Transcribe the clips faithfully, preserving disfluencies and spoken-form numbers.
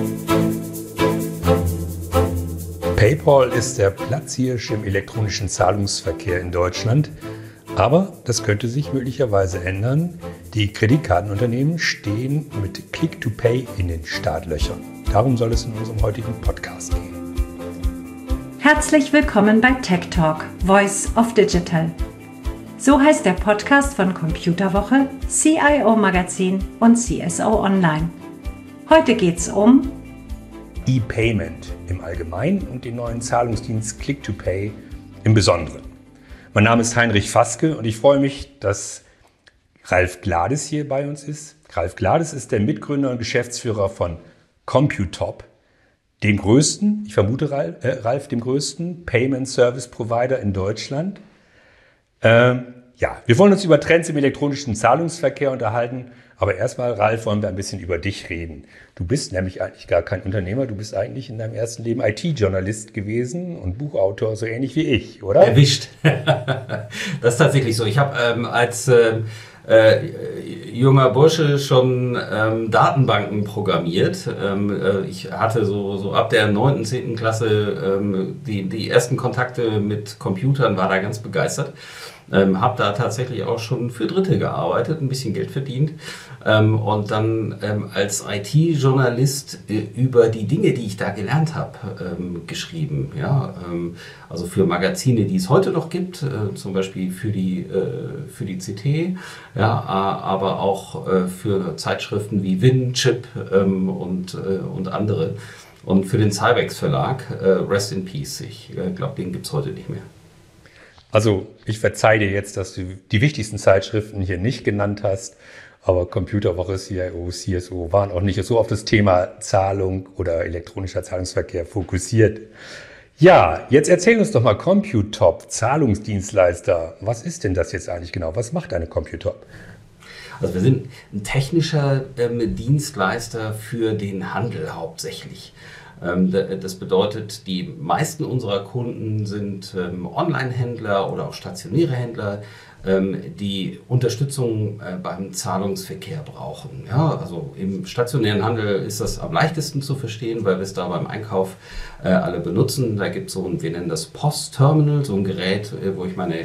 PayPal ist der Platzhirsch im elektronischen Zahlungsverkehr in Deutschland, aber das könnte sich möglicherweise ändern. Die Kreditkartenunternehmen stehen mit Click-to-Pay in den Startlöchern. Darum soll es in unserem heutigen Podcast gehen. Herzlich willkommen bei Tech Talk, Voice of Digital. So heißt der Podcast von Computerwoche, C I O Magazin und C S O Online. Heute geht's um E-Payment im Allgemeinen und den neuen Zahlungsdienst Click-to-Pay im Besonderen. Mein Name ist Heinrich Faske und ich freue mich, dass Ralf Glades hier bei uns ist. Ralf Glades ist der Mitgründer und Geschäftsführer von Computop, dem größten, ich vermute Ralf, äh, Ralf dem größten Payment Service Provider in Deutschland. Ähm, ja, wir wollen uns über Trends im elektronischen Zahlungsverkehr unterhalten. Aber erstmal, Ralf, wollen wir ein bisschen über dich reden. Du bist nämlich eigentlich gar kein Unternehmer, du bist eigentlich in deinem ersten Leben I T-Journalist gewesen und Buchautor, so ähnlich wie ich, oder? Erwischt. Das ist tatsächlich so. Ich habe ähm, als äh, äh, junger Bursche schon ähm, Datenbanken programmiert. Ähm, äh, ich hatte so, so ab der neunten, zehnten Klasse ähm, die, die ersten Kontakte mit Computern, war da ganz begeistert. Ähm, habe da tatsächlich auch schon für Dritte gearbeitet, ein bisschen Geld verdient ähm, und dann ähm, als I T-Journalist äh, über die Dinge, die ich da gelernt habe, ähm, geschrieben. Ja, ähm, also für Magazine, die es heute noch gibt, äh, zum Beispiel für die äh, für die C T, ja, äh, aber auch äh, für Zeitschriften wie Win, Chip ähm, und äh, und andere und für den Cybex Verlag. Äh, Rest in Peace. Ich äh, glaube, den gibt's heute nicht mehr. Also ich verzeihe dir jetzt, dass du die wichtigsten Zeitschriften hier nicht genannt hast, aber Computerwoche, C I O, C S O waren auch nicht so auf das Thema Zahlung oder elektronischer Zahlungsverkehr fokussiert. Ja, jetzt erzähl uns doch mal Computop, Zahlungsdienstleister. Was ist denn das jetzt eigentlich genau? Was macht eine Computop? Also wir sind ein technischer ähm, Dienstleister für den Handel hauptsächlich. Das bedeutet, die meisten unserer Kunden sind ähm, Online-Händler oder auch stationäre Händler, ähm, die Unterstützung äh, beim Zahlungsverkehr brauchen. Ja, also im stationären Handel ist das am leichtesten zu verstehen, weil wir es da beim Einkauf äh, alle benutzen. Da gibt es so ein, wir nennen das Post-Terminal, so ein Gerät, äh, wo ich meine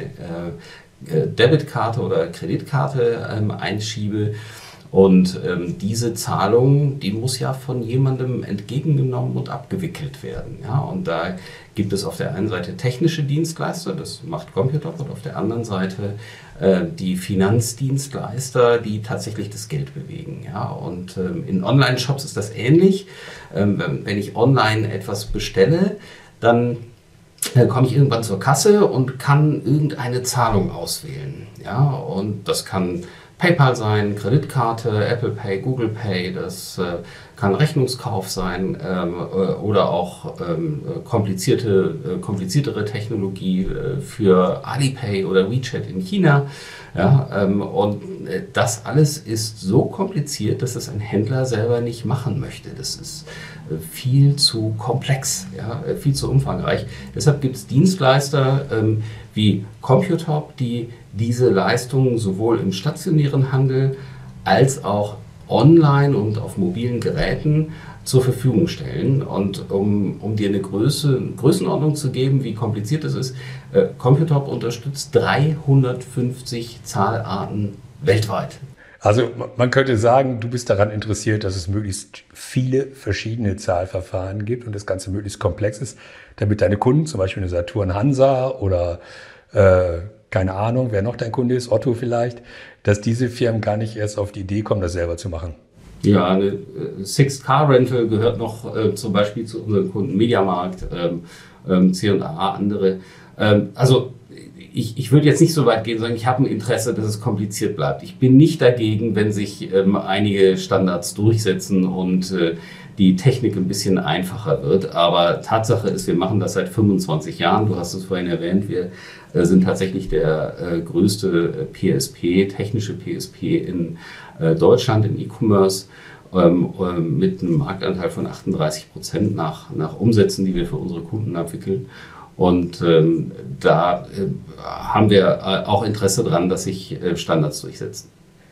äh, Debitkarte oder Kreditkarte ähm, einschiebe. Und ähm, diese Zahlung, die muss ja von jemandem entgegengenommen und abgewickelt werden. Ja? Und da gibt es auf der einen Seite technische Dienstleister, das macht Computop, und auf der anderen Seite äh, die Finanzdienstleister, die tatsächlich das Geld bewegen. Ja? Und ähm, in Online-Shops ist das ähnlich. Ähm, wenn ich online etwas bestelle, dann Dann komme ich irgendwann zur Kasse und kann irgendeine Zahlung auswählen. Ja? Und das kann PayPal sein, Kreditkarte, Apple Pay, Google Pay, das äh, kann Rechnungskauf sein ähm, oder auch ähm, komplizierte, äh, kompliziertere Technologie äh, für Alipay oder WeChat in China. Ja, ähm, und äh, das alles ist so kompliziert, dass es ein Händler selber nicht machen möchte. Das ist äh, viel zu komplex, ja, äh, viel zu umfangreich. Deshalb gibt es Dienstleister ähm, wie Computop, die diese Leistungen sowohl im stationären Handel als auch online und auf mobilen Geräten zur Verfügung stellen. Und um, um dir eine Größe, Größenordnung zu geben, wie kompliziert es ist, äh, Computop unterstützt dreihundertfünfzig Zahlarten weltweit. Also man könnte sagen, du bist daran interessiert, dass es möglichst viele verschiedene Zahlverfahren gibt und das Ganze möglichst komplex ist, damit deine Kunden, zum Beispiel eine Saturn Hansa oder äh, keine Ahnung, wer noch dein Kunde ist, Otto vielleicht, dass diese Firmen gar nicht erst auf die Idee kommen, das selber zu machen. Ja, eine äh, Sixt Car Rental gehört noch äh, zum Beispiel zu unseren Kunden Mediamarkt, ähm, ähm, C und A, andere. Ähm, also ich, ich würde jetzt nicht so weit gehen und sagen, ich habe ein Interesse, dass es kompliziert bleibt. Ich bin nicht dagegen, wenn sich ähm, einige Standards durchsetzen und äh, die Technik ein bisschen einfacher wird. Aber Tatsache ist, wir machen das seit fünfundzwanzig Jahren. Du hast es vorhin erwähnt, wir äh, sind tatsächlich der äh, größte P S P, technische P S P in äh, Deutschland, im E-Commerce, ähm, äh, mit einem Marktanteil von achtunddreißig Prozent nach, nach Umsätzen, die wir für unsere Kunden abwickeln. Und ähm, da äh, haben wir äh, auch Interesse dran, dass sich äh, Standards durchsetzen.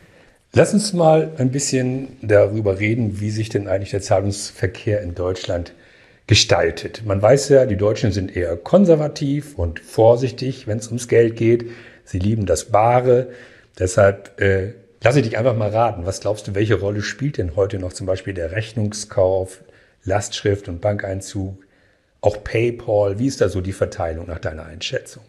Lass uns mal ein bisschen darüber reden, wie sich denn eigentlich der Zahlungsverkehr in Deutschland gestaltet. Man weiß ja, die Deutschen sind eher konservativ und vorsichtig, wenn es ums Geld geht. Sie lieben das Bare. Deshalb äh, lasse ich dich einfach mal raten. Was glaubst du, welche Rolle spielt denn heute noch zum Beispiel der Rechnungskauf, Lastschrift und Bankeinzug, auch PayPal? Wie ist da so die Verteilung nach deiner Einschätzung?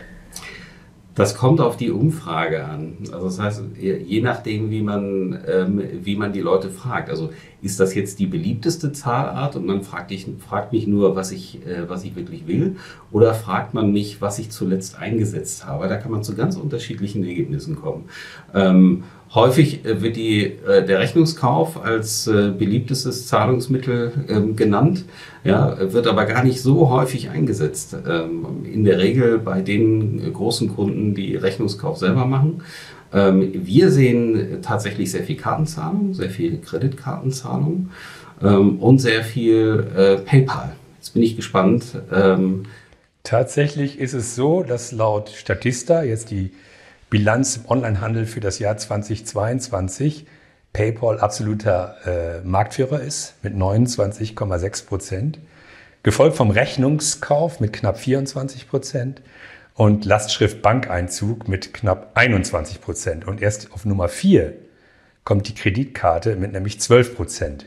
Das kommt auf die Umfrage an. Also das heißt, je nachdem, wie man, ähm, wie man die Leute fragt. Also ist das jetzt die beliebteste Zahlart und man fragt, ich, fragt mich nur, was ich, äh, was ich wirklich will, oder fragt man mich, was ich zuletzt eingesetzt habe? Da kann man zu ganz unterschiedlichen Ergebnissen kommen. Ähm, häufig äh, wird die, äh, der Rechnungskauf als äh, beliebtestes Zahlungsmittel äh, genannt, ja, wird aber gar nicht so häufig eingesetzt. Ähm, in der Regel bei den äh, großen Kunden, die Rechnungskauf selber machen. Ähm, wir sehen tatsächlich sehr viel Kartenzahlung, sehr viel Kreditkartenzahlung ähm, und sehr viel äh, PayPal. Jetzt bin ich gespannt. Ähm, Tatsächlich ist es so, dass laut Statista jetzt die Bilanz im Onlinehandel für das Jahr zweitausendzweiundzwanzig PayPal absoluter äh, Marktführer ist mit neunundzwanzig Komma sechs Prozent, gefolgt vom Rechnungskauf mit knapp vierundzwanzig Prozent und Lastschrift Bankeinzug mit knapp einundzwanzig Prozent. Und erst auf Nummer vier kommt die Kreditkarte mit nämlich zwölf Prozent,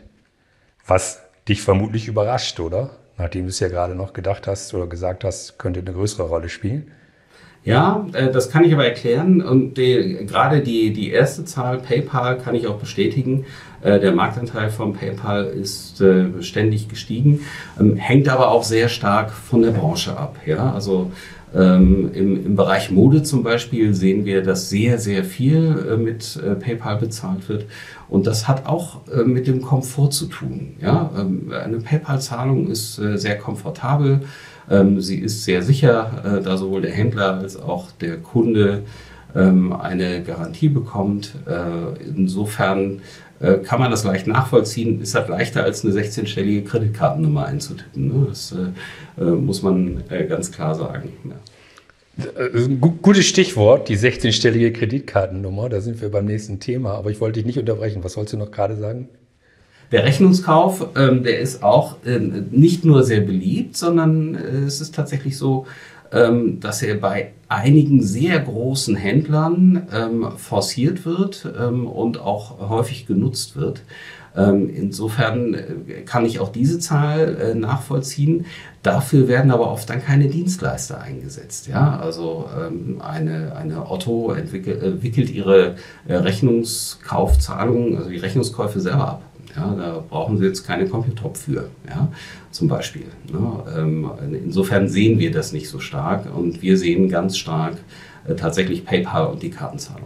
was dich vermutlich überrascht, oder? Nachdem du es ja gerade noch gedacht hast oder gesagt hast, könnte eine größere Rolle spielen. Ja, äh, das kann ich aber erklären und die, gerade die, die erste Zahl, PayPal, kann ich auch bestätigen. Äh, der Marktanteil von PayPal ist äh, ständig gestiegen, ähm, hängt aber auch sehr stark von der Branche ab. Ja? Also ähm, im, im Bereich Mode zum Beispiel sehen wir, dass sehr, sehr viel äh, mit äh, PayPal bezahlt wird. Und das hat auch äh, mit dem Komfort zu tun. Ja? Ähm, eine PayPal-Zahlung ist äh, sehr komfortabel. Ähm, sie ist sehr sicher, äh, da sowohl der Händler als auch der Kunde ähm, eine Garantie bekommt. Äh, insofern äh, kann man das leicht nachvollziehen. Ist halt leichter als eine sechzehnstellige Kreditkartennummer einzutippen. Ne? Das äh, äh, muss man äh, ganz klar sagen. Ja. Gutes Stichwort, die sechzehnstellige Kreditkartennummer. Da sind wir beim nächsten Thema. Aber ich wollte dich nicht unterbrechen. Was wolltest du noch gerade sagen? Der Rechnungskauf, ähm, der ist auch ähm, nicht nur sehr beliebt, sondern äh, es ist tatsächlich so, ähm, dass er bei einigen sehr großen Händlern ähm, forciert wird ähm, und auch häufig genutzt wird. Ähm, insofern äh, kann ich auch diese Zahl äh, nachvollziehen. Dafür werden aber oft dann keine Dienstleister eingesetzt. Ja? Also ähm, eine, eine Otto entwickelt, äh, wickelt ihre äh, Rechnungskaufzahlungen, also die Rechnungskäufe selber ab. Ja, da brauchen Sie jetzt keine Computop für, ja, zum Beispiel. Ne? Ähm, insofern sehen wir das nicht so stark und wir sehen ganz stark äh, tatsächlich PayPal und die Kartenzahlung.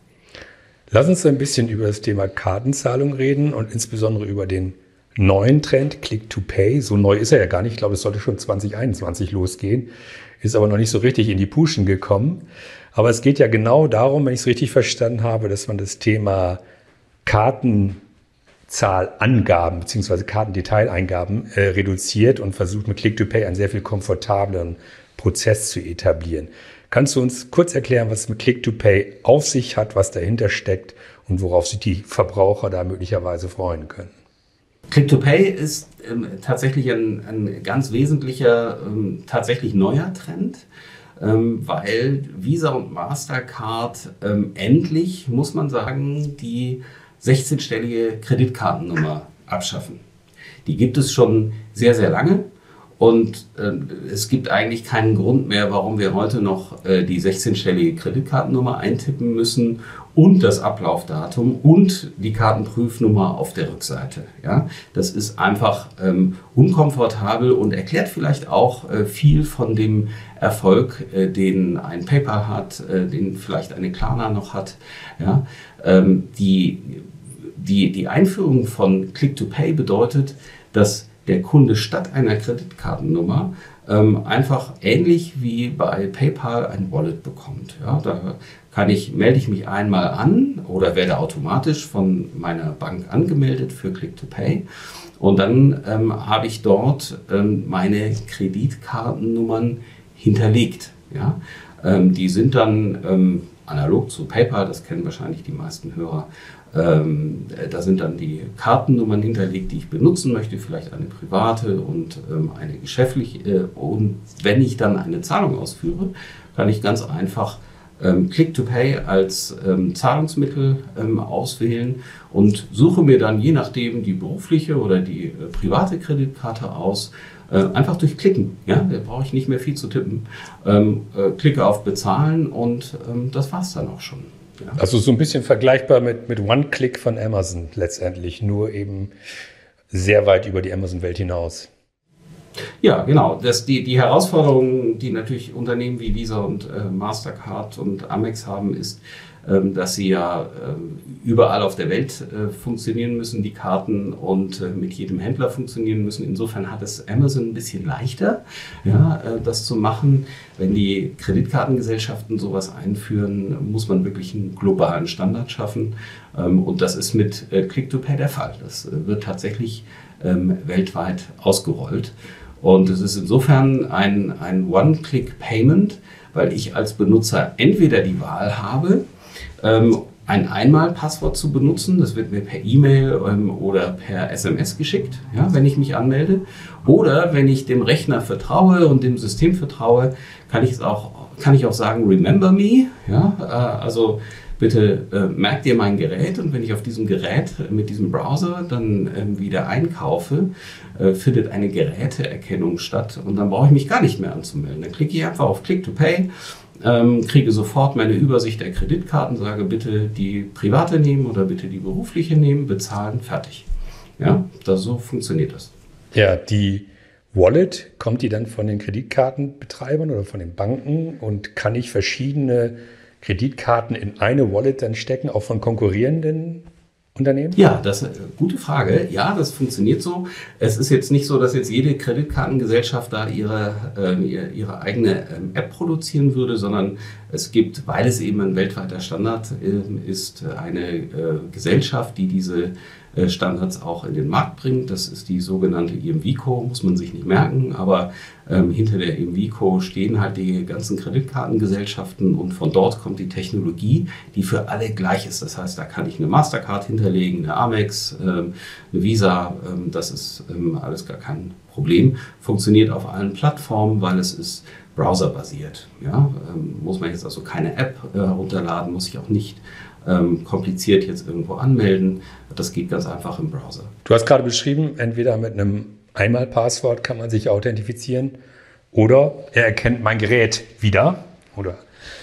Lass uns ein bisschen über das Thema Kartenzahlung reden und insbesondere über den neuen Trend Click-to-Pay. So neu ist er ja gar nicht. Ich glaube, es sollte schon zwanzig einundzwanzig losgehen, ist aber noch nicht so richtig in die Puschen gekommen. Aber es geht ja genau darum, wenn ich es richtig verstanden habe, dass man das Thema Karten Zahlangaben bzw. Kartendetaileingaben äh, reduziert und versucht mit Click-to-Pay einen sehr viel komfortableren Prozess zu etablieren. Kannst du uns kurz erklären, was mit Click-to-Pay auf sich hat, was dahinter steckt und worauf sich die Verbraucher da möglicherweise freuen können? Click-to-Pay ist ähm, tatsächlich ein, ein ganz wesentlicher, ähm, tatsächlich neuer Trend, ähm, weil Visa und Mastercard ähm, endlich, muss man sagen, die sechzehnstellige Kreditkartennummer abschaffen. Die gibt es schon sehr, sehr lange und äh, es gibt eigentlich keinen Grund mehr, warum wir heute noch äh, die sechzehnstellige Kreditkartennummer eintippen müssen und das Ablaufdatum und die Kartenprüfnummer auf der Rückseite. Ja, das ist einfach ähm, unkomfortabel und erklärt vielleicht auch äh, viel von dem Erfolg, äh, den ein PayPal hat, äh, den vielleicht eine Klarna noch hat. Ja, ähm, die, die, die Einführung von Click-to-Pay bedeutet, dass der Kunde statt einer Kreditkartennummer ähm, einfach ähnlich wie bei PayPal ein Wallet bekommt. Ja, da kann ich, melde ich mich einmal an oder werde automatisch von meiner Bank angemeldet für Click-to-Pay und dann ähm, habe ich dort ähm, meine Kreditkartennummern hinterlegt. Ja? Ähm, die sind dann ähm, analog zu PayPal, das kennen wahrscheinlich die meisten Hörer. Ähm, da sind dann die Kartennummern hinterlegt, die ich benutzen möchte, vielleicht eine private und ähm, eine geschäftliche. Äh, und wenn ich dann eine Zahlung ausführe, kann ich ganz einfach ähm, Click-to-Pay als ähm, Zahlungsmittel ähm, auswählen und suche mir dann je nachdem die berufliche oder die äh, private Kreditkarte aus. Äh, einfach durch Klicken, ja, da brauche ich nicht mehr viel zu tippen. Ähm, äh, klicke auf Bezahlen und ähm, das war's dann auch schon. Ja. Also so ein bisschen vergleichbar mit, mit One-Click von Amazon letztendlich, nur eben sehr weit über die Amazon-Welt hinaus. Ja, genau. Das, die, die Herausforderung, die natürlich Unternehmen wie Visa und äh, Mastercard und Amex haben, ist, ähm, dass sie ja ähm, überall auf der Welt äh, funktionieren müssen, die Karten, und äh, mit jedem Händler funktionieren müssen. Insofern hat es Amazon ein bisschen leichter, ja, äh, das zu machen. Wenn die Kreditkartengesellschaften sowas einführen, muss man wirklich einen globalen Standard schaffen. Ähm, und das ist mit äh, Click-to-Pay der Fall. Das äh, wird tatsächlich ähm, weltweit ausgerollt. Und es ist insofern ein, ein One-Click-Payment, weil ich als Benutzer entweder die Wahl habe, ähm, ein Einmal-Passwort zu benutzen, das wird mir per E-Mail ähm, oder per S M S geschickt, ja, wenn ich mich anmelde. Oder wenn ich dem Rechner vertraue und dem System vertraue, kann ich es auch, kann ich auch sagen, remember me, ja, äh, also bitte äh, merkt ihr mein Gerät, und wenn ich auf diesem Gerät äh, mit diesem Browser dann ähm, wieder einkaufe, äh, findet eine Geräteerkennung statt, und dann brauche ich mich gar nicht mehr anzumelden. Dann klicke ich einfach auf Click-to-Pay, ähm, kriege sofort meine Übersicht der Kreditkarten, sage bitte die private nehmen oder bitte die berufliche nehmen, bezahlen, fertig. Ja, das, so funktioniert das. Ja, die Wallet, kommt die dann von den Kreditkartenbetreibern oder von den Banken, und kann ich verschiedene Kreditkarten in eine Wallet dann stecken, auch von konkurrierenden Unternehmen? Ja, das ist eine gute Frage. Ja, das funktioniert so. Es ist jetzt nicht so, dass jetzt jede Kreditkartengesellschaft da ihre, äh, ihre eigene ähm, App produzieren würde, sondern es gibt, weil es eben ein weltweiter Standard äh, ist, eine äh, Gesellschaft, die diese äh, Standards auch in den Markt bringt. Das ist die sogenannte I M V C O, muss man sich nicht merken, aber ähm, hinter der I M V C O stehen halt die ganzen Kreditkartengesellschaften, und von dort kommt die Technologie, die für alle gleich ist. Das heißt, da kann ich eine Mastercard hinterlegen, eine Amex, ähm, eine Visa, ähm, das ist ähm, alles gar kein Problem. Funktioniert auf allen Plattformen, weil es ist browserbasiert. Ja? Ähm, muss man jetzt also keine App äh, herunterladen, muss ich auch nicht ähm, kompliziert jetzt irgendwo anmelden. Das geht ganz einfach im Browser. Du hast gerade beschrieben, entweder mit einem Einmal-Passwort kann man sich authentifizieren, oder er erkennt mein Gerät wieder, oder?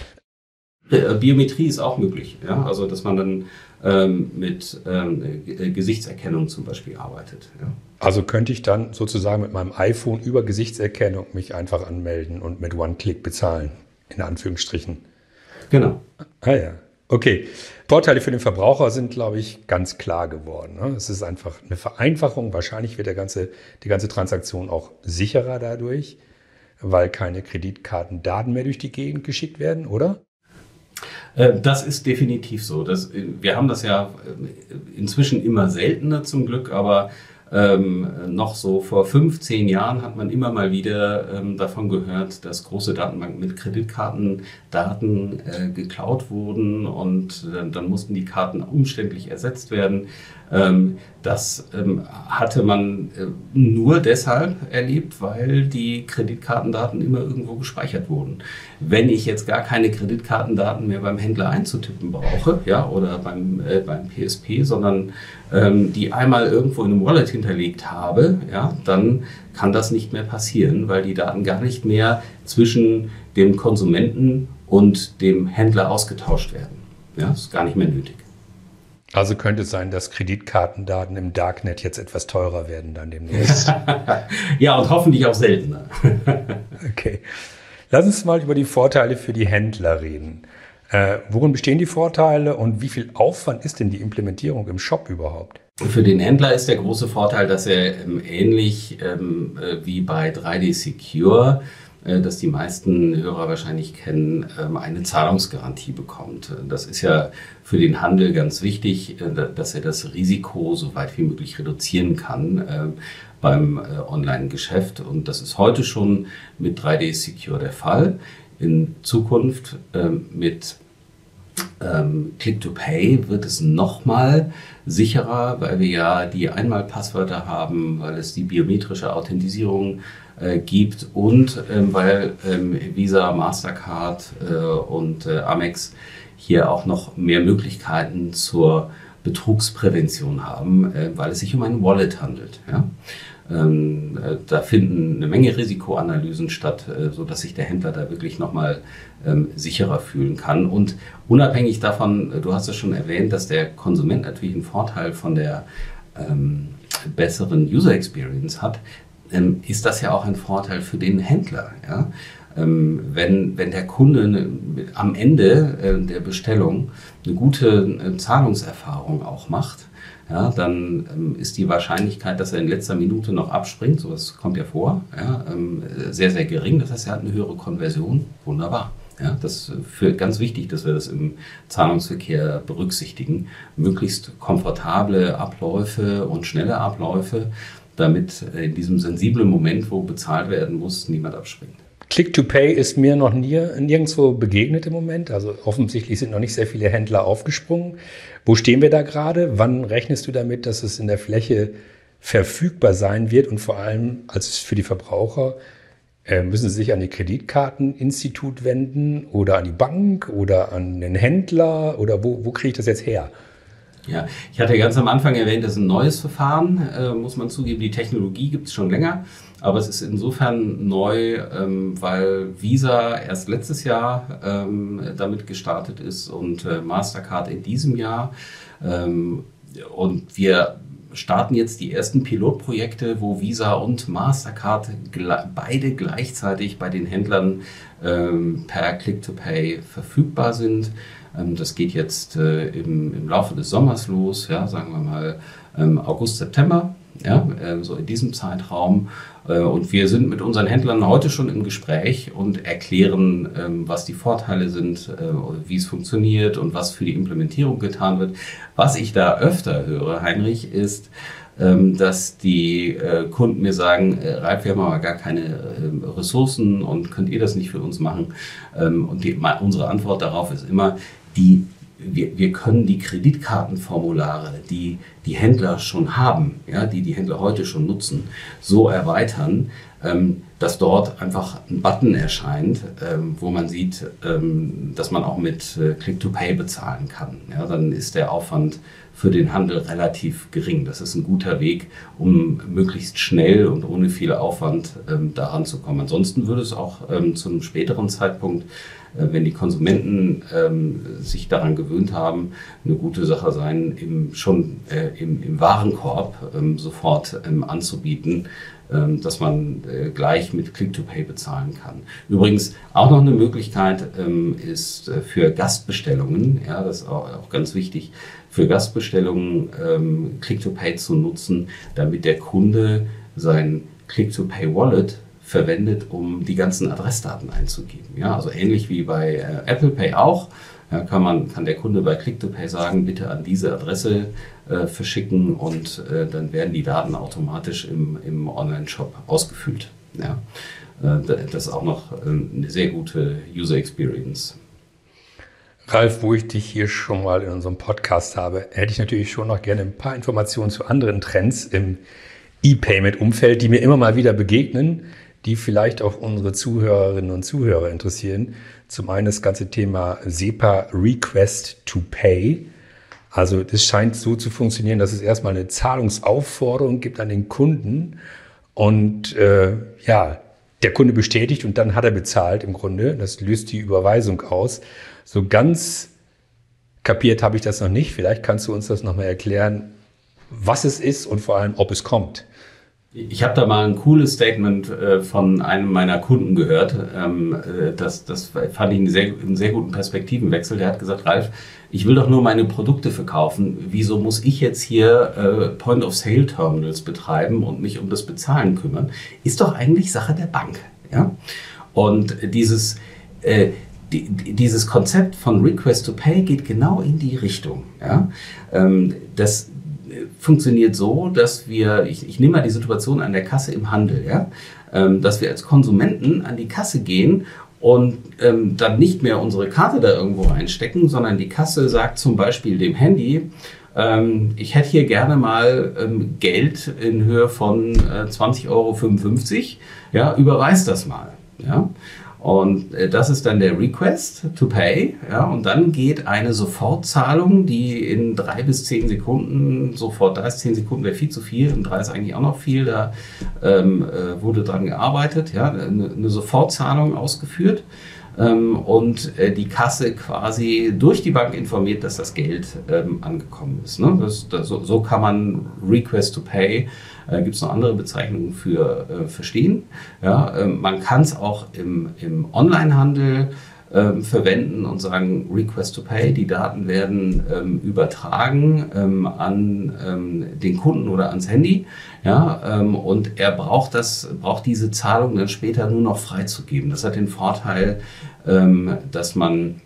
Biometrie ist auch möglich, ja? Also dass man dann ähm, mit ähm, Gesichtserkennung zum Beispiel arbeitet. Ja? Also könnte ich dann sozusagen mit meinem iPhone über Gesichtserkennung mich einfach anmelden und mit One-Click bezahlen, in Anführungsstrichen. Genau. Ah ja, okay. Vorteile für den Verbraucher sind, glaube ich, ganz klar geworden. Ne? Es ist einfach eine Vereinfachung. Wahrscheinlich wird der ganze, die ganze Transaktion auch sicherer dadurch, weil keine Kreditkartendaten mehr durch die Gegend geschickt werden, oder? Das ist definitiv so. Das, wir haben das ja inzwischen immer seltener zum Glück, aber ähm, noch so vor fünfzehn Jahren hat man immer mal wieder ähm, davon gehört, dass große Datenbanken mit Kreditkartendaten äh, geklaut wurden, und äh, dann mussten die Karten umständlich ersetzt werden. Ähm, das ähm, hatte man äh, nur deshalb erlebt, weil die Kreditkartendaten immer irgendwo gespeichert wurden. Wenn ich jetzt gar keine Kreditkartendaten mehr beim Händler einzutippen brauche, ja, oder beim, äh, beim P S P, sondern ähm, die einmal irgendwo in einem Wallet hinterlegt habe, ja, dann kann das nicht mehr passieren, weil die Daten gar nicht mehr zwischen dem Konsumenten und dem Händler ausgetauscht werden. Ja, das ist gar nicht mehr nötig. Also könnte es sein, dass Kreditkartendaten im Darknet jetzt etwas teurer werden dann demnächst. Ja, und hoffentlich auch seltener. Okay. Lass uns mal über die Vorteile für die Händler reden. Äh, worin bestehen die Vorteile und wie viel Aufwand ist denn die Implementierung im Shop überhaupt? Für den Händler ist der große Vorteil, dass er ähm, ähnlich ähm, äh, wie bei drei D Secure, äh, das die meisten Hörer wahrscheinlich kennen, ähm, eine Zahlungsgarantie bekommt. Das ist ja für den Handel ganz wichtig, äh, dass er das Risiko so weit wie möglich reduzieren kann äh, beim äh, Online-Geschäft. Und das ist heute schon mit drei D Secure der Fall. In Zukunft äh, mit ähm, Click-to-Pay wird es nochmal sicherer, weil wir ja die Einmalpasswörter haben, weil es die biometrische Authentisierung äh, gibt und ähm, weil ähm, Visa, Mastercard äh, und äh, Amex hier auch noch mehr Möglichkeiten zur Betrugsprävention haben, äh, weil es sich um ein Wallet handelt. Ja? Ähm, äh, da finden eine Menge Risikoanalysen statt, äh, sodass sich der Händler da wirklich nochmal ähm, sicherer fühlen kann. Und unabhängig davon, äh, du hast es schon erwähnt, dass der Konsument natürlich einen Vorteil von der ähm, besseren User Experience hat, ähm, ist das ja auch ein Vorteil für den Händler. Ja? Ähm, wenn, wenn der Kunde eine, am Ende äh, der Bestellung eine gute äh, Zahlungserfahrung auch macht, ja, dann ähm, ist die Wahrscheinlichkeit, dass er in letzter Minute noch abspringt, sowas kommt ja vor, ja, ähm, sehr, sehr gering. Das heißt, er hat eine höhere Konversion. Wunderbar. Ja, das ist ganz wichtig, dass wir das im Zahlungsverkehr berücksichtigen. Möglichst komfortable Abläufe und schnelle Abläufe, damit in diesem sensiblen Moment, wo bezahlt werden muss, niemand abspringt. Click-to-Pay ist mir noch nie, nirgendwo begegnet im Moment. Also offensichtlich sind noch nicht sehr viele Händler aufgesprungen. Wo stehen wir da gerade? Wann rechnest du damit, dass es in der Fläche verfügbar sein wird? Und vor allem als für die Verbraucher, äh, müssen sie sich an die Kreditkarteninstitut wenden oder an die Bank oder an den Händler? Oder wo, wo kriege ich das jetzt her? Ja, ich hatte ganz am Anfang erwähnt, das ist ein neues Verfahren, äh, muss man zugeben. Die Technologie gibt es schon länger, aber es ist insofern neu, ähm, weil Visa erst letztes Jahr ähm, damit gestartet ist und äh, Mastercard in diesem Jahr. Ähm, und wir starten jetzt die ersten Pilotprojekte, wo Visa und Mastercard gle- beide gleichzeitig bei den Händlern ähm, per Click-to-Pay verfügbar sind. Das geht jetzt äh, im, im Laufe des Sommers los, ja, sagen wir mal ähm, August, September, ja, äh, so in diesem Zeitraum. Äh, und wir sind mit unseren Händlern heute schon im Gespräch und erklären, ähm, was die Vorteile sind, äh, wie es funktioniert und was für die Implementierung getan wird. Was ich da öfter höre, Heinrich, ist, dass die äh, Kunden mir sagen, äh, Ralf, wir haben aber gar keine äh, Ressourcen und könnt ihr das nicht für uns machen? Ähm, und die, ma, unsere Antwort darauf ist immer, die, wir, wir können die Kreditkartenformulare, die die Händler schon haben, ja, die die Händler heute schon nutzen, so erweitern, ähm, dass dort einfach ein Button erscheint, ähm, wo man sieht, ähm, dass man auch mit äh, Click-to-Pay bezahlen kann. Ja, dann ist der Aufwand für den Handel relativ gering. Das ist ein guter Weg, um möglichst schnell und ohne viel Aufwand ähm, daran zu kommen. Ansonsten würde es auch ähm, zu einem späteren Zeitpunkt, äh, wenn die Konsumenten ähm, sich daran gewöhnt haben, eine gute Sache sein, im, schon äh, im, im Warenkorb ähm, sofort ähm, anzubieten, ähm, dass man äh, gleich mit Click-to-Pay bezahlen kann. Übrigens auch noch eine Möglichkeit ähm, ist äh, für Gastbestellungen, ja, das ist auch, auch ganz wichtig, für Gastbestellungen ähm, Click-to-Pay zu nutzen, damit der Kunde sein Click-to-Pay-Wallet verwendet, um die ganzen Adressdaten einzugeben. Ja, also ähnlich wie bei äh, Apple Pay auch, ja, kann, man, kann der Kunde bei Click-to-Pay sagen, bitte an diese Adresse äh, verschicken und äh, dann werden die Daten automatisch im, im Online-Shop ausgefüllt. Ja. Äh, das ist auch noch äh, eine sehr gute User-Experience. Ralf, wo ich dich hier schon mal in unserem Podcast habe, hätte ich natürlich schon noch gerne ein paar Informationen zu anderen Trends im E-Payment-Umfeld, die mir immer mal wieder begegnen, die vielleicht auch unsere Zuhörerinnen und Zuhörer interessieren. Zum einen das ganze Thema SEPA Request to Pay. Also das scheint so zu funktionieren, dass es erstmal eine Zahlungsaufforderung gibt an den Kunden und äh, ja, der Kunde bestätigt und dann hat er bezahlt im Grunde. Das löst die Überweisung aus. So ganz kapiert habe ich das noch nicht. Vielleicht kannst du uns das nochmal erklären, was es ist und vor allem, ob es kommt. Ich habe da mal ein cooles Statement äh, von einem meiner Kunden gehört. Ähm, äh, das, das fand ich einen sehr, einen sehr guten Perspektivenwechsel. Der hat gesagt, Ralf, ich will doch nur meine Produkte verkaufen. Wieso muss ich jetzt hier äh, Point-of-Sale-Terminals betreiben und mich um das Bezahlen kümmern? Ist doch eigentlich Sache der Bank. Ja? Und dieses, äh, die, dieses Konzept von Request to Pay geht genau in die Richtung. Ja? Ähm, das funktioniert so, dass wir, ich, ich nehme mal die Situation an der Kasse im Handel, ja, ähm, dass wir als Konsumenten an die Kasse gehen und ähm, dann nicht mehr unsere Karte da irgendwo reinstecken, sondern die Kasse sagt zum Beispiel dem Handy, ähm, ich hätte hier gerne mal ähm, Geld in Höhe von äh, zwanzig Euro fünfundfünfzig, ja, überweis das mal. Ja? Und äh, das ist dann der Request to Pay, ja, und dann geht eine Sofortzahlung, die in drei bis zehn Sekunden sofort, da ist zehn Sekunden wäre viel zu viel und drei ist eigentlich auch noch viel, da ähm, äh, wurde dran gearbeitet, ja, eine, eine Sofortzahlung ausgeführt ähm, und äh, die Kasse quasi durch die Bank informiert, dass das Geld ähm, angekommen ist. Ne? Das, das, so, so kann man Request to Pay, Äh, gibt es noch andere Bezeichnungen für äh, verstehen. Ja, äh, man kann es auch im, im Onlinehandel äh, verwenden und sagen Request to Pay. Die Daten werden ähm, übertragen ähm, an ähm, den Kunden oder ans Handy. Ja, ähm, und er braucht das, braucht diese Zahlung dann später nur noch freizugeben. Das hat den Vorteil, ähm, dass man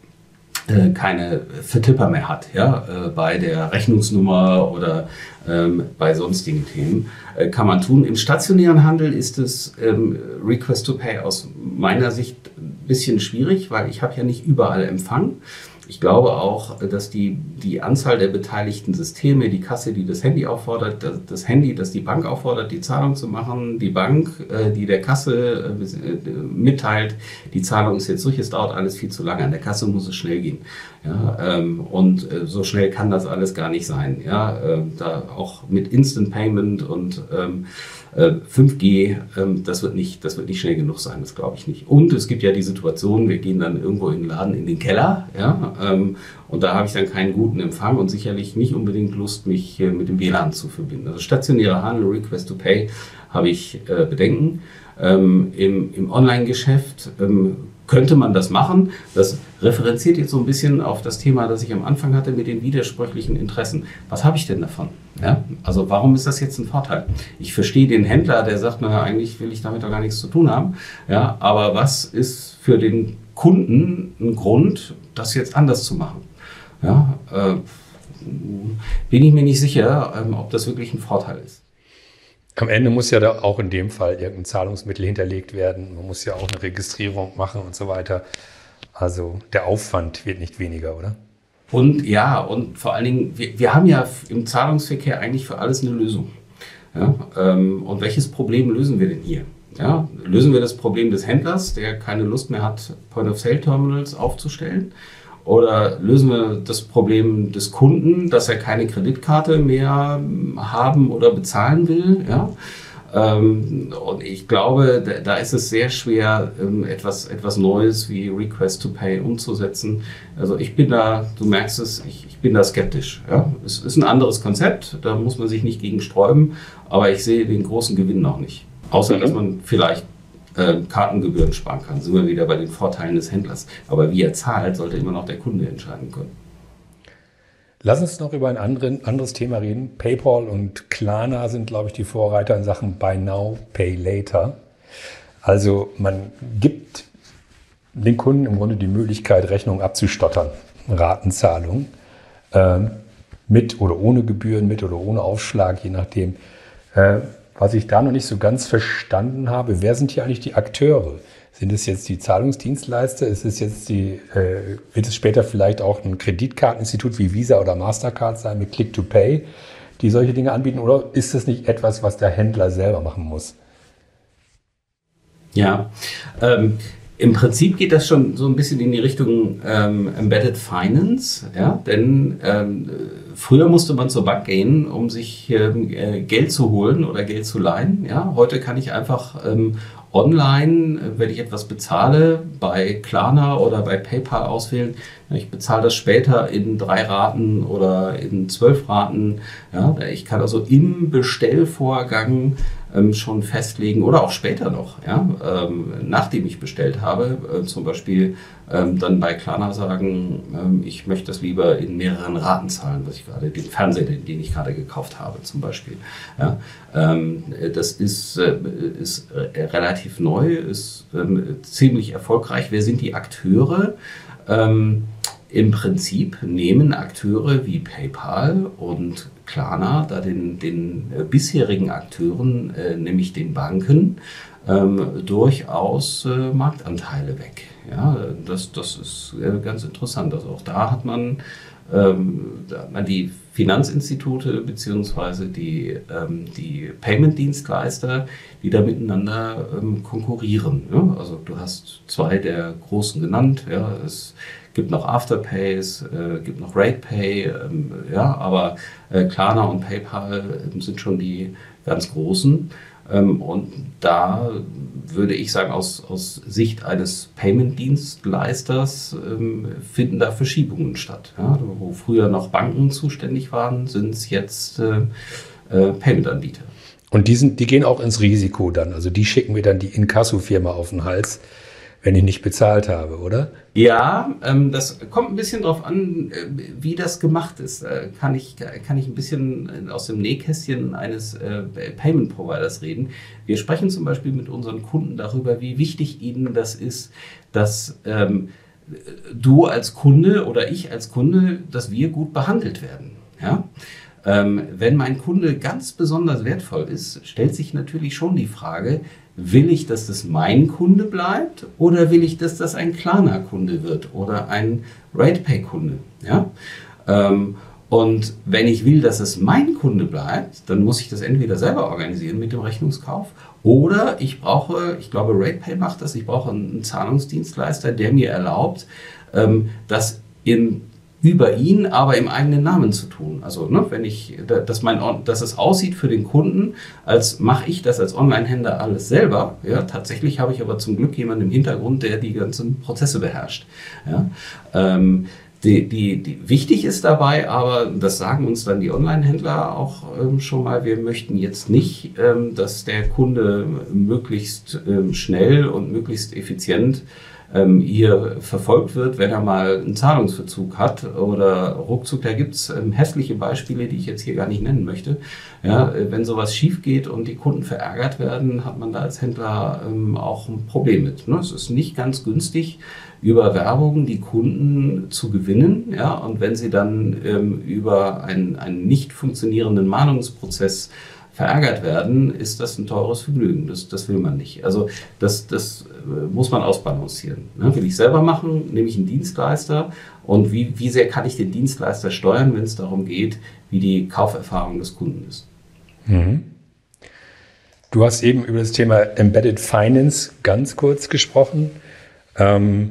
keine Vertipper mehr hat, ja, äh, bei der Rechnungsnummer oder ähm, bei sonstigen Themen, äh, kann man tun. Im stationären Handel ist es ähm, Request to Pay aus meiner Sicht ein bisschen schwierig, weil ich habe ja nicht überall Empfang. Ich glaube auch, dass die, die Anzahl der beteiligten Systeme, die Kasse, die das Handy auffordert, das, das Handy, das die Bank auffordert, die Zahlung zu machen, die Bank, äh, die der Kasse äh, mitteilt, die Zahlung ist jetzt durch, es dauert alles viel zu lange. An der Kasse muss es schnell gehen. Ja, ähm, und äh, so schnell kann das alles gar nicht sein. Ja, äh, da auch mit Instant Payment und ähm, fünf G, ähm, das wird nicht, das wird nicht schnell genug sein, das glaube ich nicht. Und es gibt ja die Situation, wir gehen dann irgendwo in den Laden in den Keller, ja, ähm, und da habe ich dann keinen guten Empfang und sicherlich nicht unbedingt Lust, mich äh, mit dem W L A N zu verbinden. Also stationärer Handel, Request to Pay, habe ich äh, Bedenken. Ähm, im, Im Online-Geschäft ähm, könnte man das machen. Das referenziert jetzt so ein bisschen auf das Thema, das ich am Anfang hatte mit den widersprüchlichen Interessen. Was habe ich denn davon? Ja? Also warum ist das jetzt ein Vorteil? Ich verstehe den Händler, der sagt, naja, eigentlich will ich damit doch gar nichts zu tun haben. Ja, aber was ist für den Kunden ein Grund, das jetzt anders zu machen? Ja, äh, bin ich mir nicht sicher, ähm, ob das wirklich ein Vorteil ist. Am Ende muss ja da auch in dem Fall irgendein Zahlungsmittel hinterlegt werden. Man muss ja auch eine Registrierung machen und so weiter. Also der Aufwand wird nicht weniger, oder? Und ja, und vor allen Dingen, wir, wir haben ja im Zahlungsverkehr eigentlich für alles eine Lösung. Ja, ähm, und welches Problem lösen wir denn hier? Ja, lösen wir das Problem des Händlers, der keine Lust mehr hat, Point-of-Sale-Terminals aufzustellen? Oder lösen wir das Problem des Kunden, dass er keine Kreditkarte mehr haben oder bezahlen will? Ja? Ähm, und ich glaube, da, da ist es sehr schwer, ähm, etwas, etwas Neues wie Request to Pay umzusetzen. Also ich bin da, du merkst es, ich, ich bin da skeptisch. Ja? Es ist ein anderes Konzept, da muss man sich nicht gegen sträuben, aber ich sehe den großen Gewinn noch nicht. Außer, dass man vielleicht äh, Kartengebühren sparen kann. Sind wir wieder bei den Vorteilen des Händlers. Aber wie er zahlt, sollte immer noch der Kunde entscheiden können. Lass uns noch über ein anderen, anderes Thema reden. PayPal und Klarna sind, glaube ich, die Vorreiter in Sachen Buy Now, Pay Later. Also man gibt den Kunden im Grunde die Möglichkeit, Rechnungen abzustottern, Ratenzahlung, äh, mit oder ohne Gebühren, mit oder ohne Aufschlag, je nachdem. Äh, Was ich da noch nicht so ganz verstanden habe, wer sind hier eigentlich die Akteure? Sind es jetzt die Zahlungsdienstleister? Ist es jetzt die, äh, wird es später vielleicht auch ein Kreditkarteninstitut wie Visa oder Mastercard sein mit Click to Pay, die solche Dinge anbieten? Oder ist das nicht etwas, was der Händler selber machen muss? Ja, ähm, im Prinzip geht das schon so ein bisschen in die Richtung ähm, Embedded Finance, ja, denn ähm, früher musste man zur Bank gehen, um sich ähm, äh, Geld zu holen oder Geld zu leihen. Ja, heute kann ich einfach ähm, online, wenn ich etwas bezahle, bei Klarna oder bei PayPal auswählen. Ich bezahle das später in drei Raten oder in zwölf Raten. Ja, ich kann also im Bestellvorgang ähm, schon festlegen oder auch später noch, ja, ähm, nachdem ich bestellt habe, äh, zum Beispiel ähm, dann bei Klarna sagen, ähm, ich möchte das lieber in mehreren Raten zahlen, was ich gerade, den Fernseher, den, den ich gerade gekauft habe zum Beispiel. Ja, ähm, das ist, äh, ist äh, relativ neu, ist ähm, ziemlich erfolgreich. Wer sind die Akteure? Ähm, Im Prinzip nehmen Akteure wie PayPal und Klarna da den, den äh, bisherigen Akteuren, äh, nämlich den Banken, ähm, durchaus äh, Marktanteile weg. Ja, das, das ist äh, ganz interessant. Also auch da hat man, ähm, da hat man die Finanzinstitute beziehungsweise die, ähm, die Payment-Dienstleister, die da miteinander ähm, konkurrieren. Ja? Also du hast zwei der großen genannt. Ja? Es gibt noch Afterpay, es äh, gibt noch RatePay, ähm, ja? aber äh, Klarna und PayPal äh, sind schon die ganz großen. Ähm, und da würde ich sagen, aus, aus Sicht eines Payment-Dienstleisters ähm, finden da Verschiebungen statt. Ja? Wo früher noch Banken zuständig waren, sind es jetzt äh, äh, Payment-Anbieter. Und die, sind, die gehen auch ins Risiko dann. Also die schicken mir dann die Inkasso-Firma auf den Hals, wenn ich nicht bezahlt habe, oder? Ja, ähm, das kommt ein bisschen drauf an, äh, wie das gemacht ist. Äh, kann ich, kann ich ein bisschen aus dem Nähkästchen eines äh, Payment-Providers reden. Wir sprechen zum Beispiel mit unseren Kunden darüber, wie wichtig ihnen das ist, dass ähm, du als Kunde oder ich als Kunde, dass wir gut behandelt werden. Ja? Ähm, wenn mein Kunde ganz besonders wertvoll ist, stellt sich natürlich schon die Frage, will ich, dass das mein Kunde bleibt oder will ich, dass das ein Klarna-Kunde wird oder ein RatePay-Kunde? Ja? Ähm, und wenn ich will, dass es mein Kunde bleibt, dann muss ich das entweder selber organisieren mit dem Rechnungskauf oder ich brauche, ich glaube RatePay macht das, ich brauche einen Zahlungsdienstleister, der mir erlaubt, ähm, das in über ihn, aber im eigenen Namen zu tun. Also, ne, wenn ich, dass, mein, dass es aussieht für den Kunden, als mache ich das als Online-Händler alles selber. Ja, tatsächlich habe ich aber zum Glück jemanden im Hintergrund, der die ganzen Prozesse beherrscht. Ja, ähm, die, die, die, wichtig ist dabei, aber das sagen uns dann die Online-Händler auch ähm, schon mal, wir möchten jetzt nicht, ähm, dass der Kunde möglichst ähm, schnell und möglichst effizient hier verfolgt wird, wenn er mal einen Zahlungsverzug hat oder ruckzuck, da gibt es ähm, hässliche Beispiele, die ich jetzt hier gar nicht nennen möchte. Ja, wenn sowas schief geht und die Kunden verärgert werden, hat man da als Händler ähm, auch ein Problem mit. Ne? Es ist nicht ganz günstig, über Werbung die Kunden zu gewinnen. Ja? Und wenn sie dann ähm, über einen, einen nicht funktionierenden Mahnungsprozess verärgert werden, ist das ein teures Vergnügen. Das, das will man nicht. Also das, das muss man ausbalancieren. Ne? Will ich selber machen, nehme ich einen Dienstleister und wie, wie sehr kann ich den Dienstleister steuern, wenn es darum geht, wie die Kauferfahrung des Kunden ist. Mhm. Du hast eben über das Thema Embedded Finance ganz kurz gesprochen. Ähm,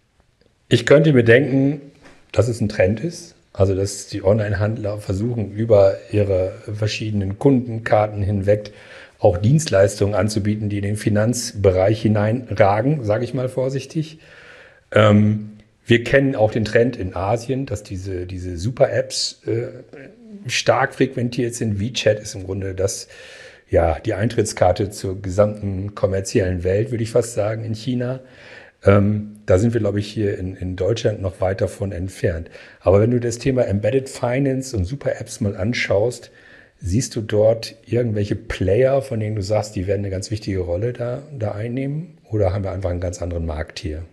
ich könnte mir denken, dass es ein Trend ist. Also, dass die Online-Handler versuchen, über ihre verschiedenen Kundenkarten hinweg auch Dienstleistungen anzubieten, die in den Finanzbereich hineinragen, sage ich mal vorsichtig. Ähm, wir kennen auch den Trend in Asien, dass diese, diese Super-Apps äh, stark frequentiert sind. WeChat ist im Grunde das, ja, die Eintrittskarte zur gesamten kommerziellen Welt, würde ich fast sagen, in China. Ähm, da sind wir, glaube ich, hier in, in Deutschland noch weit davon entfernt. Aber wenn du das Thema Embedded Finance und Super-Apps mal anschaust, siehst du dort irgendwelche Player, von denen du sagst, die werden eine ganz wichtige Rolle da, da einnehmen? Oder haben wir einfach einen ganz anderen Markt hier?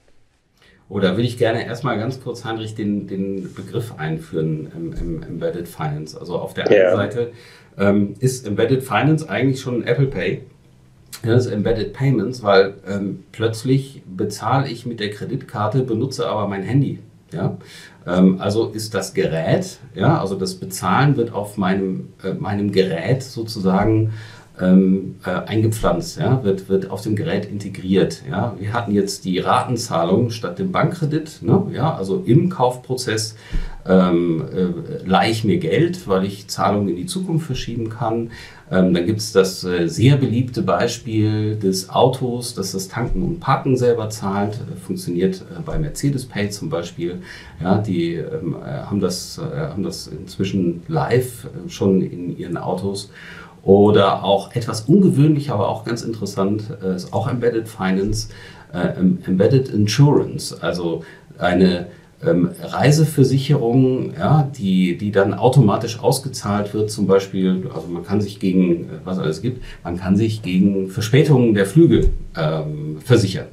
Oder will ich gerne erstmal ganz kurz, Heinrich, den, den Begriff einführen im, im Embedded Finance. Also auf der einen ja. Seite ähm, ist Embedded Finance eigentlich schon Apple Pay. Das ist Embedded Payments, weil ähm, plötzlich bezahle ich mit der Kreditkarte, benutze aber mein Handy. Ja? Ähm, also ist das Gerät, ja, also das Bezahlen wird auf meinem, äh, meinem Gerät sozusagen ähm, äh, eingepflanzt, ja? wird, wird auf dem Gerät integriert. Ja? Wir hatten jetzt die Ratenzahlung statt dem Bankkredit, ne? Ja? Also im Kaufprozess ähm, äh, leihe ich mir Geld, weil ich Zahlungen in die Zukunft verschieben kann. Ähm, dann gibt es das äh, sehr beliebte Beispiel des Autos, das das Tanken und Parken selber zahlt. Äh, funktioniert äh, bei Mercedes Pay zum Beispiel. Ja, die ähm, äh, haben, das, äh, haben das inzwischen live äh, schon in ihren Autos. Oder auch etwas ungewöhnlich, aber auch ganz interessant, äh, ist auch Embedded Finance, äh, Embedded Insurance, also eine Ähm, Reiseversicherung, ja, die, die dann automatisch ausgezahlt wird, zum Beispiel, also man kann sich gegen, was alles gibt, man kann sich gegen Verspätungen der Flüge ähm, versichern.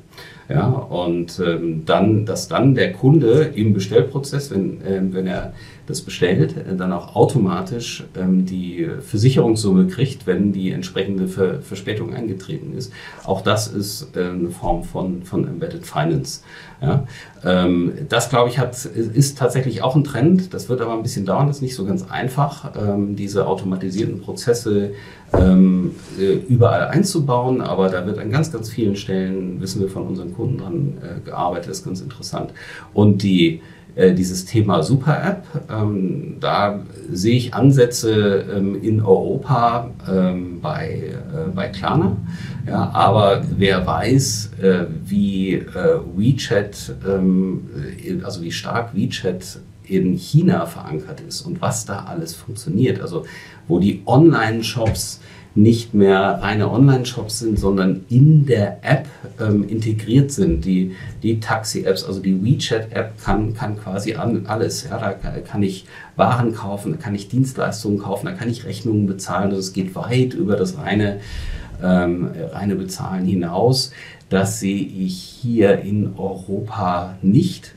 Ja, und ähm, dann, dass dann der Kunde im Bestellprozess, wenn, äh, wenn er das bestellt, äh, dann auch automatisch ähm, die Versicherungssumme kriegt, wenn die entsprechende Ver Verspätung eingetreten ist. Auch das ist äh, eine Form von, von Embedded Finance. Ja, ähm, das, glaube ich, hat, ist tatsächlich auch ein Trend. Das wird aber ein bisschen dauern, das ist nicht so ganz einfach, ähm, diese automatisierten Prozesse ähm, überall einzubauen, aber da wird an ganz, ganz vielen Stellen, wissen wir von unseren Kunden, dran äh, gearbeitet. Das ist ganz interessant. Und die äh, dieses Thema Super-App, ähm, da sehe ich Ansätze ähm, in Europa ähm, bei, äh, bei Klarna. Ja, aber wer weiß, äh, wie äh, WeChat, ähm, also wie stark WeChat in China verankert ist und was da alles funktioniert, also wo die Online-Shops nicht mehr reine Online-Shops sind, sondern in der App ähm, integriert sind. Die, die Taxi-Apps, also die WeChat-App kann, kann quasi alles. Ja, da kann ich Waren kaufen, da kann ich Dienstleistungen kaufen, da kann ich Rechnungen bezahlen. Also es geht weit über das reine, ähm, reine Bezahlen hinaus. Das sehe ich hier in Europa nicht.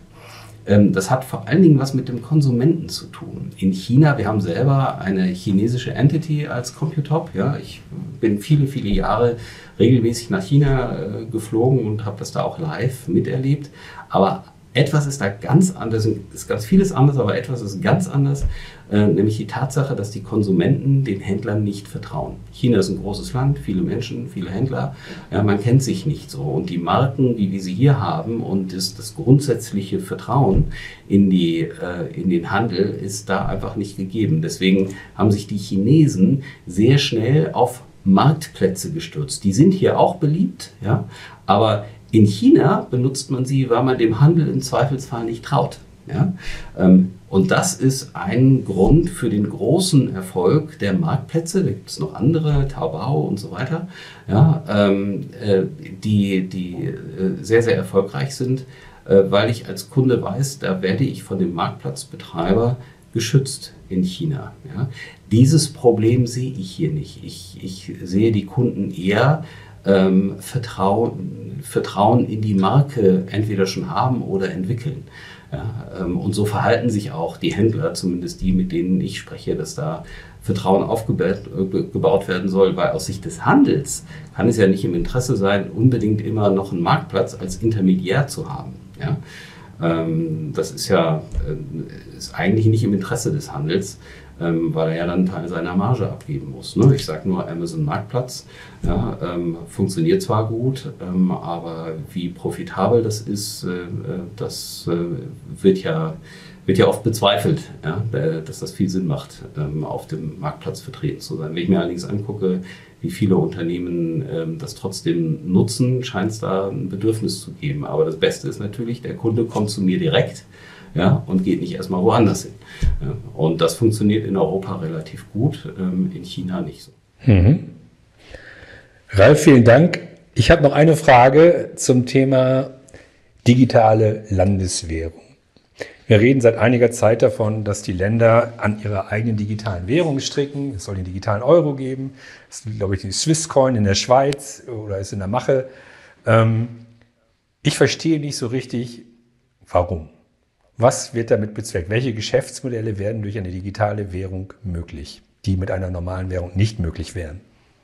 Das hat vor allen Dingen was mit dem Konsumenten zu tun. In China, wir haben selber eine chinesische Entity als Computop. Ja, ich bin viele, viele Jahre regelmäßig nach China äh, geflogen und habe das da auch live miterlebt. Aber etwas ist da ganz anders, ist ganz vieles anders, aber etwas ist ganz anders, äh, nämlich die Tatsache, dass die Konsumenten den Händlern nicht vertrauen. China ist ein großes Land, viele Menschen, viele Händler, ja, man kennt sich nicht so. Und die Marken, die wir sie hier haben und das, das grundsätzliche Vertrauen in, die, äh, in den Handel ist da einfach nicht gegeben. Deswegen haben sich die Chinesen sehr schnell auf Marktplätze gestürzt. Die sind hier auch beliebt, ja, aber in China benutzt man sie, weil man dem Handel im Zweifelsfall nicht traut. Ja? Und das ist ein Grund für den großen Erfolg der Marktplätze. Da gibt es noch andere, Taobao und so weiter, ja, die, die sehr, sehr erfolgreich sind, weil ich als Kunde weiß, da werde ich von dem Marktplatzbetreiber geschützt in China. Ja? Dieses Problem sehe ich hier nicht. Ich, ich sehe die Kunden eher Ähm, Vertrauen, Vertrauen in die Marke entweder schon haben oder entwickeln. Ja, ähm, und so verhalten sich auch die Händler, zumindest die, mit denen ich spreche, dass da Vertrauen aufgebaut äh, gebaut werden soll, weil aus Sicht des Handels kann es ja nicht im Interesse sein, unbedingt immer noch einen Marktplatz als Intermediär zu haben. Ja? Ähm, das ist ja äh, ist eigentlich nicht im Interesse des Handels, Ähm, weil er ja dann einen Teil seiner Marge abgeben muss. Ne? Ich sage nur Amazon Marktplatz, ja, ähm, funktioniert zwar gut, ähm, aber wie profitabel das ist, äh, das äh, wird, ja, wird ja oft bezweifelt, ja, dass das viel Sinn macht, ähm, auf dem Marktplatz vertreten zu sein. Wenn ich mir allerdings angucke, wie viele Unternehmen ähm, das trotzdem nutzen, scheint es da ein Bedürfnis zu geben. Aber das Beste ist natürlich, der Kunde kommt zu mir direkt, ja, und geht nicht erstmal woanders hin. Ja, und das funktioniert in Europa relativ gut, ähm, in China nicht so. Mhm. Ralf, vielen Dank. Ich habe noch eine Frage zum Thema digitale Landeswährung. Wir reden seit einiger Zeit davon, dass die Länder an ihrer eigenen digitalen Währung stricken. Es soll den digitalen Euro geben. Es ist, glaube ich, die Swisscoin in der Schweiz oder ist in der Mache. Ähm, ich verstehe nicht so richtig, warum. Was wird damit bezweckt? Welche Geschäftsmodelle werden durch eine digitale Währung möglich, die mit einer normalen Währung nicht möglich wären?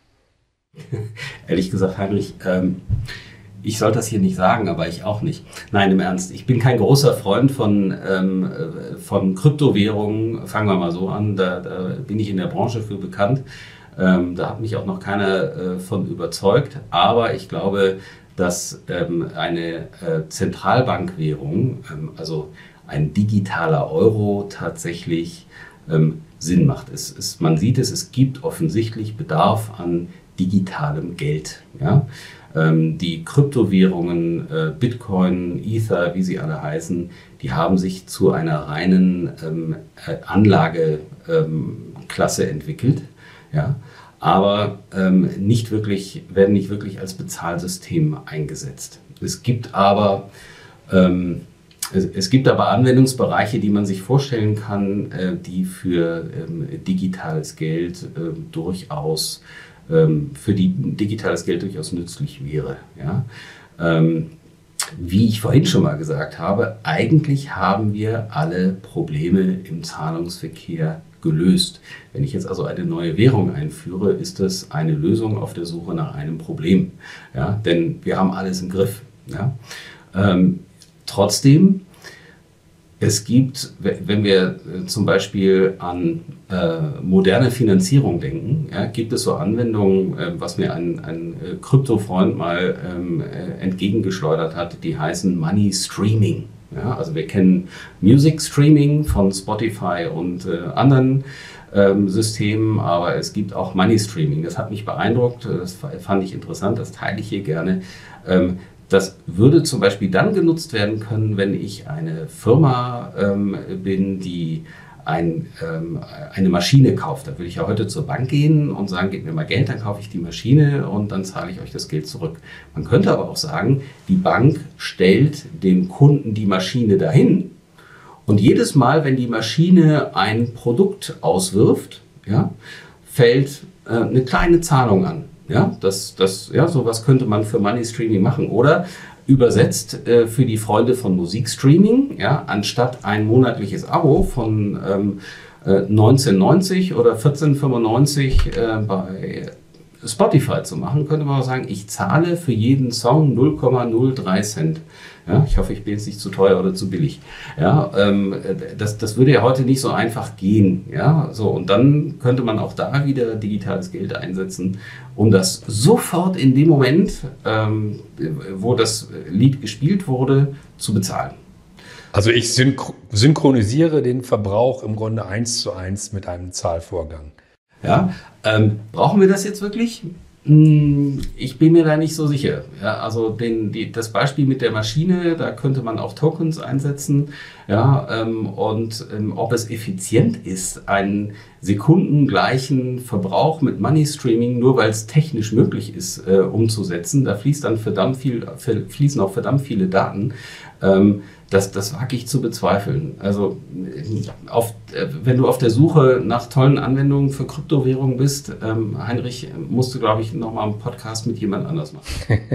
Ehrlich gesagt, Heinrich, ähm, ich sollte das hier nicht sagen, aber ich auch nicht. Nein, im Ernst, ich bin kein großer Freund von, ähm, von Kryptowährungen. Fangen wir mal so an, da, da bin ich in der Branche für bekannt. Ähm, da hat mich auch noch keiner äh, von überzeugt. Aber ich glaube, dass ähm, eine äh, Zentralbankwährung, ähm, also ein digitaler Euro tatsächlich ähm, Sinn macht. Es, es, man sieht es, es gibt offensichtlich Bedarf an digitalem Geld. Ja? Ähm, die Kryptowährungen, äh, Bitcoin, Ether, wie sie alle heißen, die haben sich zu einer reinen ähm, Anlageklasse ähm, entwickelt. Ja? Aber ähm, nicht wirklich, werden nicht wirklich als Bezahlsystem eingesetzt. Es gibt aber ähm, Es gibt aber Anwendungsbereiche, die man sich vorstellen kann, die für digitales Geld durchaus, für die digitales Geld durchaus nützlich wäre. Ja? wie ich vorhin schon mal gesagt habe, eigentlich haben wir alle Probleme im Zahlungsverkehr gelöst. Wenn ich jetzt also eine neue Währung einführe, ist das eine Lösung auf der Suche nach einem Problem. Ja, denn wir haben alles im Griff. Ja. Ähm, trotzdem, es gibt, wenn wir zum Beispiel an äh, moderne Finanzierung denken, ja, gibt es so Anwendungen, äh, was mir ein, ein äh, Kryptofreund mal ähm, äh, entgegengeschleudert hat, die heißen Money Streaming. Ja, also wir kennen Music Streaming von Spotify und äh, anderen ähm, Systemen, aber es gibt auch Money Streaming. Das hat mich beeindruckt, das fand ich interessant, das teile ich hier gerne. Ähm, das würde zum Beispiel dann genutzt werden können, wenn ich eine Firma ähm, bin, die ein, ähm, eine Maschine kauft. Da würde ich ja heute zur Bank gehen und sagen, gebt mir mal Geld, dann kaufe ich die Maschine und dann zahle ich euch das Geld zurück. Man könnte aber auch sagen, die Bank stellt dem Kunden die Maschine dahin und jedes Mal, wenn die Maschine ein Produkt auswirft, ja, fällt äh, eine kleine Zahlung an. Ja, das, das, ja, sowas könnte man für Money Streaming machen. Oder übersetzt äh, für die Freunde von Musikstreaming, ja, anstatt ein monatliches Abo von ähm, äh, neunzehn neunzig oder vierzehn fünfundneunzig äh, bei Spotify zu machen, könnte man auch sagen, ich zahle für jeden Song null Komma null drei Cent. Ja, ich hoffe, ich bin jetzt nicht zu teuer oder zu billig. Ja, ähm, das, das würde ja heute nicht so einfach gehen. Ja, so, und dann könnte man auch da wieder digitales Geld einsetzen, um das sofort in dem Moment, ähm, wo das Lied gespielt wurde, zu bezahlen. Also ich synch- synchronisiere den Verbrauch im Grunde eins zu eins mit einem Zahlvorgang. Ja, ähm, brauchen wir das jetzt wirklich? Ich bin mir da nicht so sicher. Ja, also den, die, das Beispiel mit der Maschine, da könnte man auch Tokens einsetzen. Ja, ähm, und ähm, ob es effizient ist, einen sekundengleichen Verbrauch mit Money Streaming, nur weil es technisch möglich ist, äh, umzusetzen, da fließt dann verdammt viel, fließen auch verdammt viele Daten. Ähm, Das, das wage ich zu bezweifeln. Also auf, wenn du auf der Suche nach tollen Anwendungen für Kryptowährungen bist, ähm, Heinrich, musst du, glaube ich, nochmal einen Podcast mit jemand anders machen.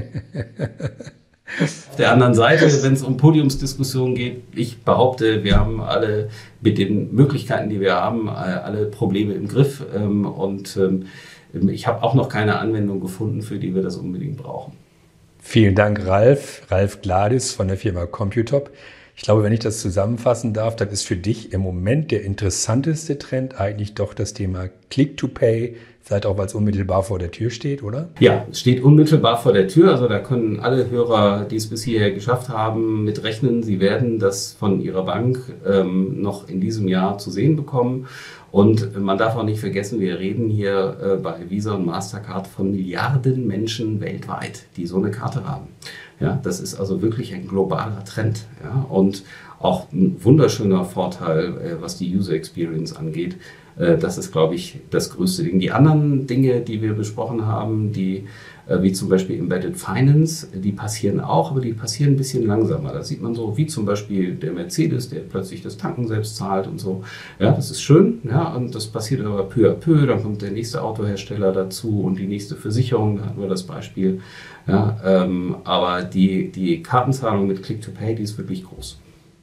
Auf der anderen Seite, wenn es um Podiumsdiskussionen geht, ich behaupte, wir haben alle mit den Möglichkeiten, die wir haben, alle Probleme im Griff. Ähm, und ähm, ich habe auch noch keine Anwendung gefunden, für die wir das unbedingt brauchen. Vielen Dank, Ralf. Ralf Gladis von der Firma Computop. Ich glaube, wenn ich das zusammenfassen darf, dann ist für dich im Moment der interessanteste Trend eigentlich doch das Thema Click-to-Pay, vielleicht auch, weil es unmittelbar vor der Tür steht, oder? Ja, es steht unmittelbar vor der Tür. Also da können alle Hörer, die es bis hierher geschafft haben, mit rechnen. Sie werden das von ihrer Bank ähm, noch in diesem Jahr zu sehen bekommen. Und man darf auch nicht vergessen, wir reden hier äh, bei Visa und Mastercard von Milliarden Menschen weltweit, die so eine Karte haben. Ja, das ist also wirklich ein globaler Trend. Ja, und auch ein wunderschöner Vorteil, äh, was die User Experience angeht. Äh, das ist, glaube ich, das größte Ding. Die anderen Dinge, die wir besprochen haben, die äh, wie zum Beispiel Embedded Finance, die passieren auch, aber die passieren ein bisschen langsamer. Da sieht man so, wie zum Beispiel der Mercedes, der plötzlich das Tanken selbst zahlt und so. Ja, das ist schön, ja, und das passiert aber peu à peu. Dann kommt der nächste Autohersteller dazu und die nächste Versicherung, da hatten wir das Beispiel. Ja, ähm, aber die, die Kartenzahlung mit Click-to-Pay, die ist wirklich groß.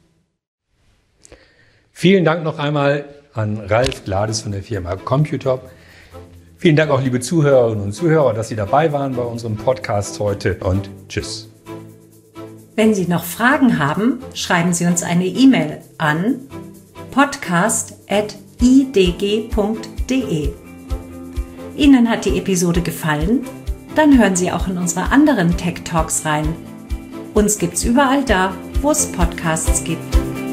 Vielen Dank noch einmal an Ralf Gladis von der Firma Computop. Vielen Dank auch, liebe Zuhörerinnen und Zuhörer, dass Sie dabei waren bei unserem Podcast heute und tschüss. Wenn Sie noch Fragen haben, schreiben Sie uns eine E-Mail an podcast at i d g punkt d e. Ihnen hat die Episode gefallen? Dann hören Sie auch in unsere anderen Tech Talks rein. Uns gibt's überall da, wo es Podcasts gibt.